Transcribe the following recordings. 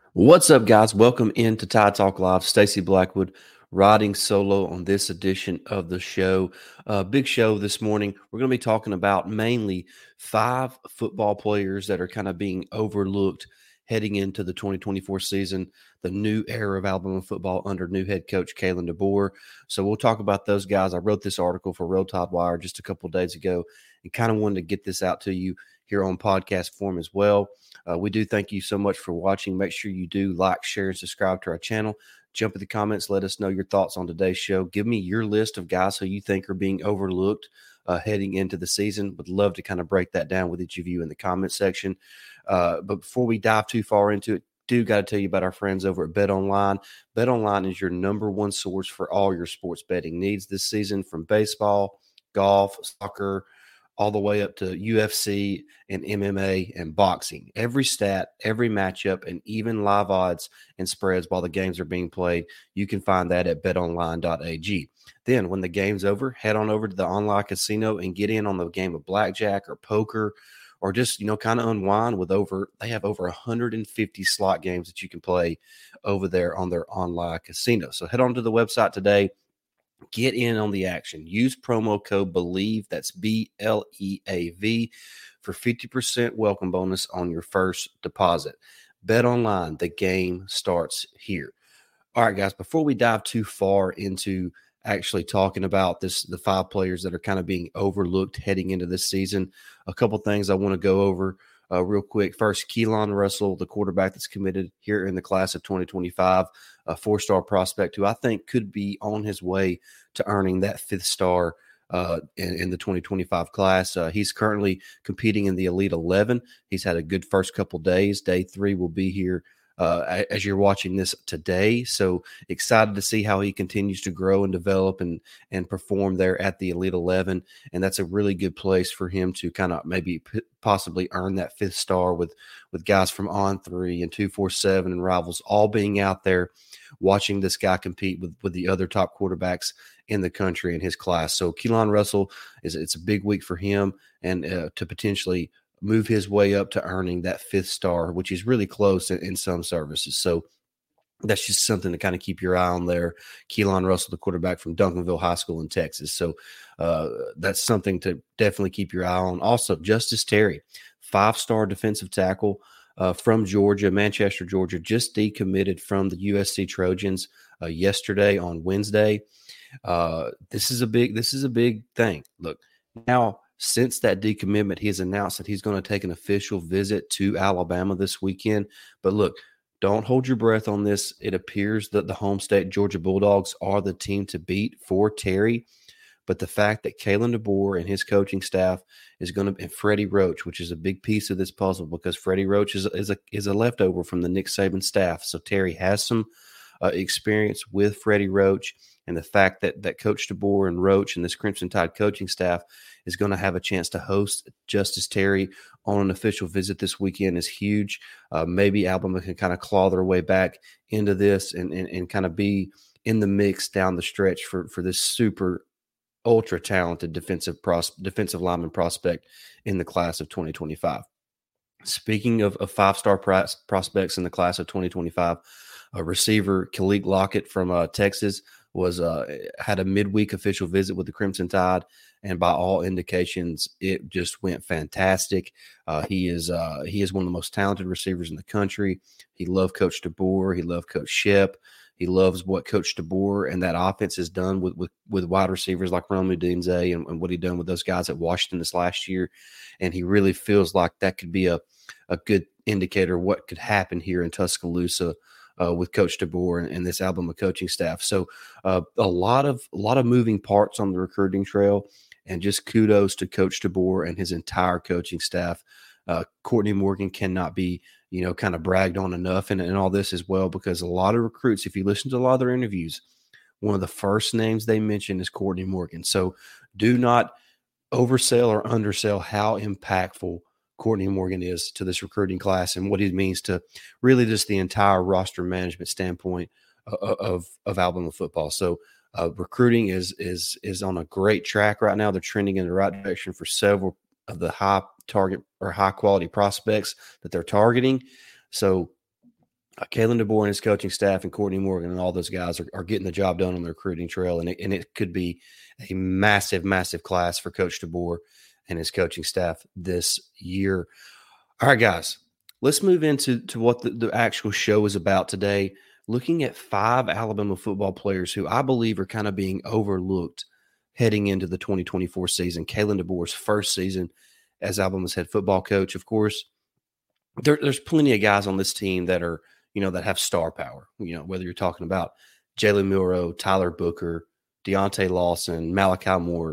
What's up, guys? Welcome into Tide Talk Live. Stacey Blackwood riding solo on this edition of the show. Big show this morning. We're going to be talking about mainly 5 football players that are kind of being overlooked heading into the 2024 season, the new era of Alabama football under new head coach Kalen DeBoer. So we'll talk about those guys. I wrote this article for Roll Tide Wire just a couple of days ago and kind of wanted to get this out to you here on podcast form as well. We do thank you so much for watching. Make sure you do like, share, and subscribe to our channel. Jump in the comments. Let us know your thoughts on today's show. Give me your list of guys who you think are being overlooked heading into the season. Would love to kind of break that down with each of you in the comment section. But before we dive too far into it, do got to tell you about our friends over at BetOnline. BetOnline is your number one source for all your sports betting needs this season, from baseball, golf, soccer, all the way up to UFC and MMA and boxing. Every stat, every matchup, and even live odds and spreads while the games are being played, you can find that at betonline.ag. Then when the game's over, head on over to the online casino and get in on the game of blackjack or poker, or just, kind of unwind with they have over 150 slot games that you can play over there on their online casino. So head on to the website today. Get in on the action. Use promo code BELIEVE, that's BLEAV, for 50% welcome bonus on your first deposit. Bet online, the game starts here. All right, guys, before we dive too far into actually talking about the 5 players that are kind of being overlooked heading into this season, a couple things I want to go over real quick. First, Keelan Russell, the quarterback that's committed here in the class of 2025, a 4-star prospect who I think could be on his way to earning that 5th star in the 2025 class. He's currently competing in the Elite 11. He's had a good first couple days. Day 3 will be here as you're watching this today. So excited to see how he continues to grow and develop and perform there at the Elite 11. And that's a really good place for him to kind of maybe possibly earn that 5th star with guys from On3 and 247 and Rivals all being out there watching this guy compete with the other top quarterbacks in the country in his class. So Keelan Russell, it's a big week for him, and to potentially move his way up to earning that 5th star, which is really close in some services. So that's just something to kind of keep your eye on there. Keelan Russell, the quarterback from Duncanville High School in Texas. So that's something to definitely keep your eye on. Also, Justice Terry, 5-star defensive tackle from Georgia, Manchester, Georgia, just decommitted from the USC Trojans yesterday on Wednesday. This is a big thing. Look, now, since that decommitment, he has announced that he's going to take an official visit to Alabama this weekend. But look, don't hold your breath on this. It appears that the home state Georgia Bulldogs are the team to beat for Terry. But the fact that Kalen DeBoer and his coaching staff and Freddie Roach, which is a big piece of this puzzle, because Freddie Roach is a leftover from the Nick Saban staff. So Terry has some experience with Freddie Roach. And the fact that Coach DeBoer and Roach and this Crimson Tide coaching staff is going to have a chance to host Justice Terry on an official visit this weekend is huge. Maybe Alabama can kind of claw their way back into this and kind of be in the mix down the stretch for this super ultra talented defensive lineman prospect in the class of 2025. Speaking of 5-star prospects in the class of 2025, receiver Khalid Lockett from Texas had a midweek official visit with the Crimson Tide, and by all indications, it just went fantastic. He is one of the most talented receivers in the country. He loved Coach DeBoer. He loved Coach Shep. He loves what Coach DeBoer and that offense has done with wide receivers like Rome Odunze and what he done with those guys at Washington this last year. And he really feels like that could be a good indicator of what could happen here in Tuscaloosa with Coach DeBoer and this Alabama coaching staff. So a lot of moving parts on the recruiting trail, and just kudos to Coach DeBoer and his entire coaching staff. Courtney Morgan cannot be, kind of bragged on enough and all this as well, because a lot of recruits, if you listen to a lot of their interviews, one of the first names they mention is Courtney Morgan. So do not oversell or undersell how impactful Courtney Morgan is to this recruiting class and what he means to really just the entire roster management standpoint of Alabama football. So recruiting is on a great track right now. They're trending in the right direction for several of the high target or high quality prospects that they're targeting. So Kalen DeBoer and his coaching staff and Courtney Morgan and all those guys are getting the job done on the recruiting trail. And it could be a massive, massive class for Coach DeBoer and his coaching staff this year. All right, guys, let's move into what the actual show is about today. Looking at 5 Alabama football players who I believe are kind of being overlooked heading into the 2024 season. Kalen DeBoer's first season as Alabama's head football coach. Of course, there's plenty of guys on this team that are, that have star power, whether you're talking about Jalen Milroe, Tyler Booker, Deontay Lawson, Malachi Moore,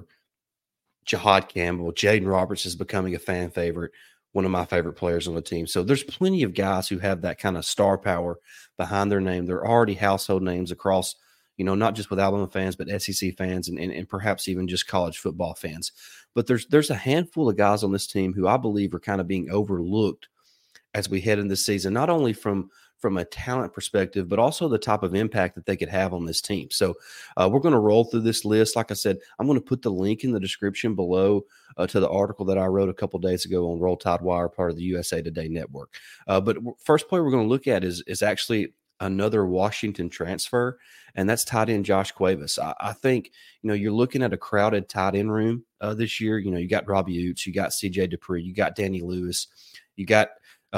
Jahad Campbell, Jaden Roberts is becoming a fan favorite, one of my favorite players on the team. So there's plenty of guys who have that kind of star power behind their name. They're already household names across, not just with Alabama fans, but SEC fans and perhaps even just college football fans. But there's a handful of guys on this team who I believe are kind of being overlooked as we head into the season, not only from a talent perspective, but also the type of impact that they could have on this team. So we're going to roll through this list. Like I said, I'm going to put the link in the description below to the article that I wrote a couple days ago on Roll Tide Wire, part of the USA Today network. But first player we're going to look at is actually another Washington transfer, and that's tight end Josh Cuevas. I think, you're looking at a crowded tight end room this year. You got Robbie Oots, you got CJ Dupree, you got Danny Lewis, you got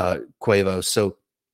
Cuevas. So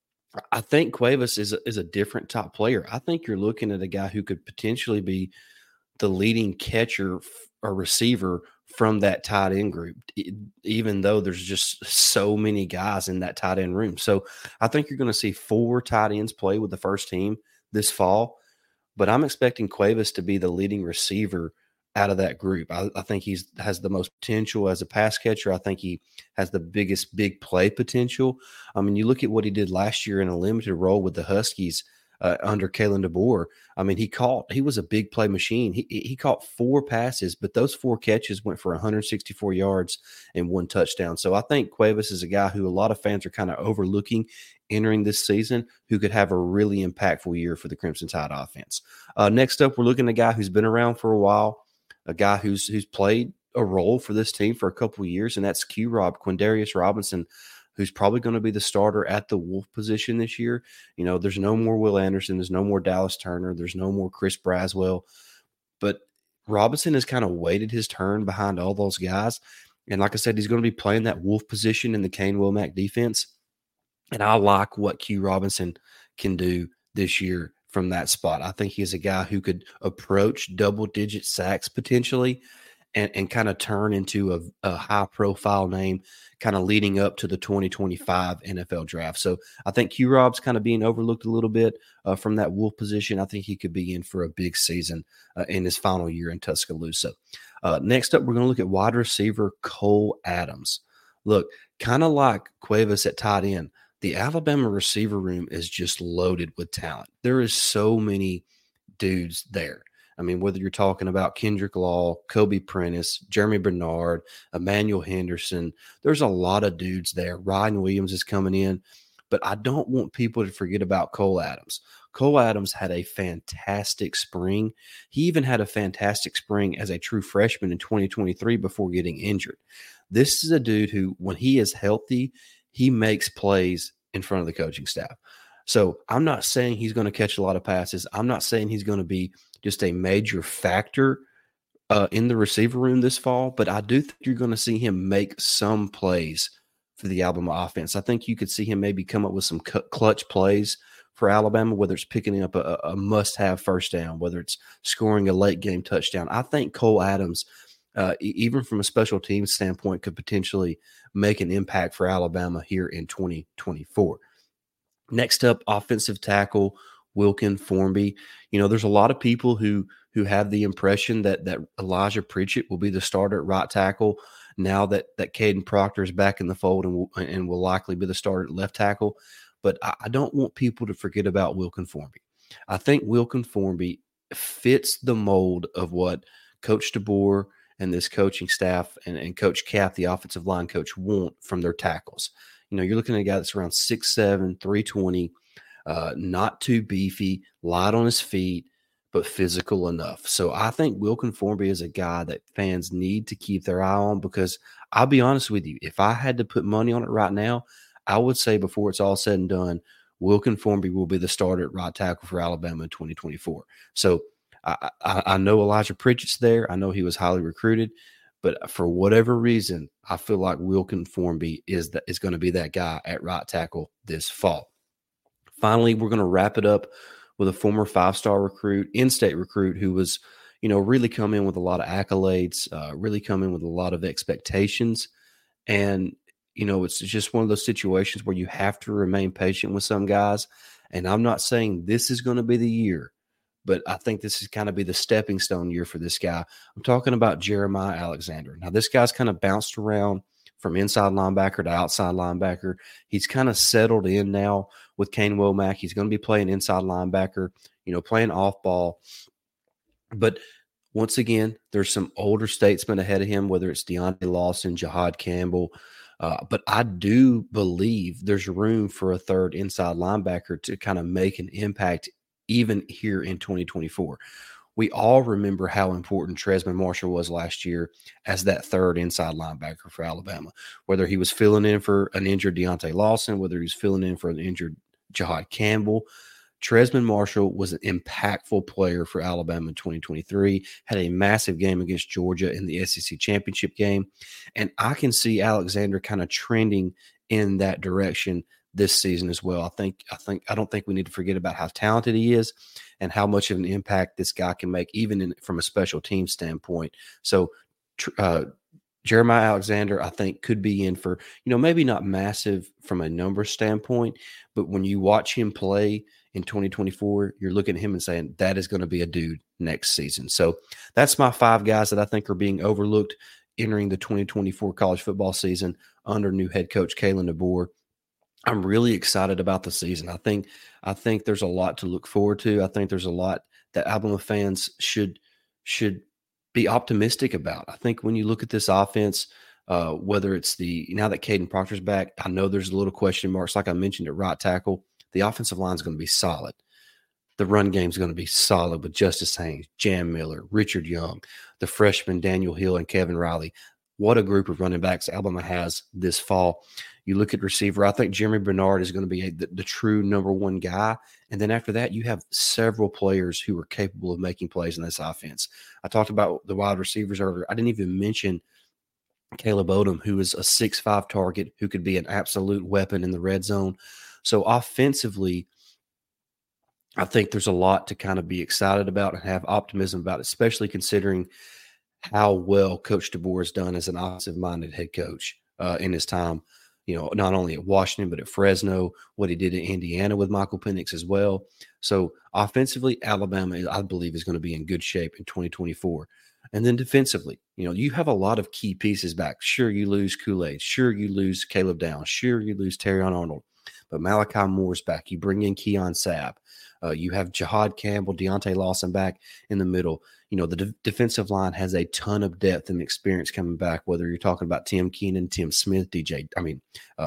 I think Cuevas is a different top player. I think you're looking at a guy who could potentially be the leading catcher or receiver from that tight end group, even though there's just so many guys in that tight end room. So I think you're going to see 4 tight ends play with the first team this fall, but I'm expecting Cuevas to be the leading receiver out of that group. I think has the most potential as a pass catcher. I think he has the biggest big play potential. I mean, you look at what he did last year in a limited role with the Huskies under Kalen DeBoer. I mean, he was a big play machine. He caught 4 passes, but those 4 catches went for 164 yards and 1 touchdown. So I think Cuevas is a guy who a lot of fans are kind of overlooking entering this season, who could have a really impactful year for the Crimson Tide offense. Next up, we're looking at a guy who's been around for a while, a guy who's played a role for this team for a couple of years, and that's Quindarius Robinson, who's probably going to be the starter at the Wolf position this year. There's no more Will Anderson. There's no more Dallas Turner. There's no more Chris Braswell. But Robinson has kind of waited his turn behind all those guys. And like I said, he's going to be playing that Wolf position in the Kane Womack defense. And I like what Q Robinson can do this year from that spot. I think he's a guy who could approach double-digit sacks potentially and kind of turn into a high-profile name kind of leading up to the 2025 NFL draft. So I think Q-Rob's kind of being overlooked a little bit from that Wolf position. I think he could be in for a big season in his final year in Tuscaloosa. Next up, we're going to look at wide receiver Cole Adams. Look, kind of like Cuevas at tight end, the Alabama receiver room is just loaded with talent. There is so many dudes there. I mean, whether you're talking about Kendrick Law, Kobe Prentice, Jeremy Bernard, Emmanuel Henderson, there's a lot of dudes there. Ryan Williams is coming in, but I don't want people to forget about Cole Adams. Cole Adams had a fantastic spring. He even had a fantastic spring as a true freshman in 2023 before getting injured. This is a dude who, when he is healthy, he makes plays in front of the coaching staff. So I'm not saying he's going to catch a lot of passes. I'm not saying he's going to be just a major factor in the receiver room this fall, but I do think you're going to see him make some plays for the Alabama offense. I think you could see him maybe come up with some clutch plays for Alabama, whether it's picking up a must-have first down, whether it's scoring a late-game touchdown. I think Cole Adams, even from a special teams standpoint, could potentially make an impact for Alabama here in 2024. Next up, offensive tackle Wilkin Formby. There's a lot of people who have the impression that Elijah Pritchett will be the starter at right tackle now that Caden Proctor is back in the fold and will likely be the starter at left tackle. But I don't want people to forget about Wilkin Formby. I think Wilkin Formby fits the mold of what Coach DeBoer and this coaching staff and Coach Cap, the offensive line coach, want from their tackles. You're looking at a guy that's around 6'7", 320, not too beefy, light on his feet, but physical enough. So I think Wilkin Formby is a guy that fans need to keep their eye on, because I'll be honest with you, if I had to put money on it right now, I would say before it's all said and done, Wilkin Formby will be the starter at right tackle for Alabama in 2024. So I know Elijah Pritchett's there. I know he was highly recruited, but for whatever reason, I feel like Wilkin Formby is going to be that guy at right tackle this fall. Finally, we're going to wrap it up with a former five-star recruit, in-state recruit, who was, really come in with a lot of accolades, really come in with a lot of expectations. And, it's just one of those situations where you have to remain patient with some guys. And I'm not saying this is going to be the year, but I think this is kind of be the stepping stone year for this guy. I'm talking about Jeremiah Alexander. Now, this guy's kind of bounced around from inside linebacker to outside linebacker. He's kind of settled in now with Kane Womack. He's going to be playing inside linebacker, playing off ball. But once again, there's some older statesmen ahead of him, whether it's Deontay Lawson, Jahad Campbell. But I do believe there's room for a third inside linebacker to kind of make an impact even here in 2024. We all remember how important Tresman Marshall was last year as that third inside linebacker for Alabama, whether he was filling in for an injured Deontay Lawson, whether he was filling in for an injured Jahad Campbell. Tresman Marshall was an impactful player for Alabama in 2023, had a massive game against Georgia in the SEC championship game. And I can see Alexander kind of trending in that direction this season as well. I don't think we need to forget about how talented he is and how much of an impact this guy can make, even from a special team standpoint. So Jeremiah Alexander, I think, could be in for, maybe not massive from a number standpoint, but when you watch him play in 2024, you're looking at him and saying that is going to be a dude next season. So that's my 5 guys that I think are being overlooked entering the 2024 college football season under new head coach Kalen DeBoer. I'm really excited about the season. I think there's a lot to look forward to. I think there's a lot that Alabama fans should be optimistic about. I think when you look at this offense, whether it's now that Caden Proctor's back, I know there's a little question marks. Like I mentioned at right tackle, the offensive line is going to be solid. The run game is going to be solid with Justice Haynes, Jam Miller, Richard Young, the freshman Daniel Hill, and Kevin Riley. What a group of running backs Alabama has this fall. You look at receiver, I think Jeremy Bernard is going to be the true number one guy. And then after that, you have several players who are capable of making plays in this offense. I talked about the wide receivers earlier. I didn't even mention Caleb Odom, who is a 6'5" target who could be an absolute weapon in the red zone. So offensively, I think there's a lot to kind of be excited about and have optimism about, especially considering how well Coach DeBoer has done as an offensive-minded head coach in his time, not only at Washington, but at Fresno, what he did in Indiana with Michael Penix as well. So offensively, Alabama, I believe, is going to be in good shape in 2024. And then defensively, you have a lot of key pieces back. Sure, you lose Kool-Aid. Sure, you lose Caleb Downs. Sure, you lose Terrion Arnold. But Malachi Moore's back. You bring in Keon Sabb. You have Jahad Campbell, Deontay Lawson back in the middle. The defensive line has a ton of depth and experience coming back, whether you're talking about Tim Keenan, Tim Smith, Jaheim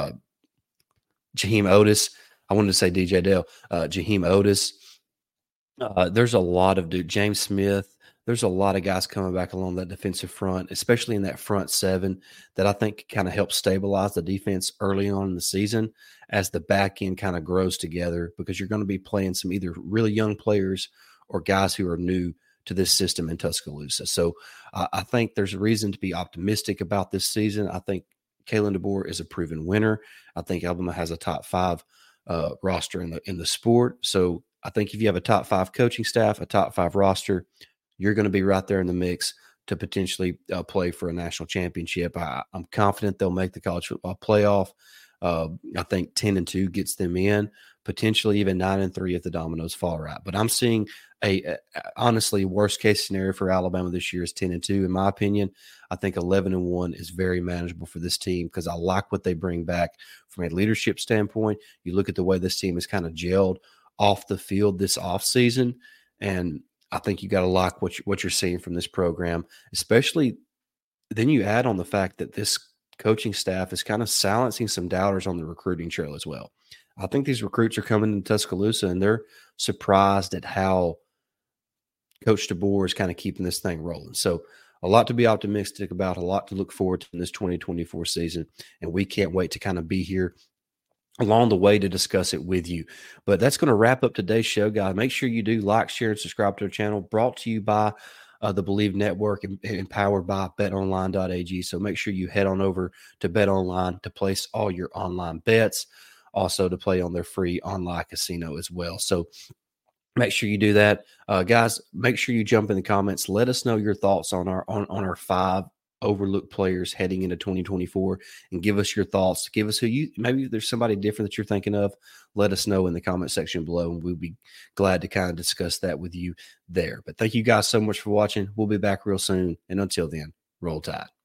Otis. I wanted to say DJ Dell, Jaheim Otis. There's a lot of James Smith. There's a lot of guys coming back along that defensive front, especially in that front 7, that I think kind of helps stabilize the defense early on in the season as the back end kind of grows together, because you're going to be playing some either really young players or guys who are new to this system in Tuscaloosa. So I think there's a reason to be optimistic about this season. I think Kalen DeBoer is a proven winner. I think Alabama has a top 5 roster in the sport. So I think if you have a top 5 coaching staff, a top 5 roster, you're going to be right there in the mix to potentially play for a national championship. I'm confident they'll make the college football playoff. I think 10-2 gets them in, potentially even 9-3 if the dominoes fall right. But I'm seeing honestly, worst case scenario for Alabama this year is 10-2. In my opinion, I think 11-1 is very manageable for this team, because I like what they bring back from a leadership standpoint. You look at the way this team is kind of gelled off the field this offseason, and I think you got to like what you're seeing from this program, especially then you add on the fact that this coaching staff is kind of silencing some doubters on the recruiting trail as well. I think these recruits are coming to Tuscaloosa and they're surprised at how Coach DeBoer is kind of keeping this thing rolling. So a lot to be optimistic about, a lot to look forward to in this 2024 season. And we can't wait to kind of be here along the way to discuss it with you. But that's going to wrap up today's show, guys. Make sure you do like, share, and subscribe to our channel. Brought to you by the Believe Network and powered by betonline.ag. So make sure you head on over to BetOnline to place all your online bets, also to play on their free online casino as well. So make sure you do that, guys. Make sure you jump in the comments. Let us know your thoughts on our 5 overlooked players heading into 2024, and give us your thoughts. Give us who you maybe there's somebody different that you're thinking of. Let us know in the comment section below, and we'll be glad to kind of discuss that with you there. But thank you guys so much for watching. We'll be back real soon, and until then, roll tide.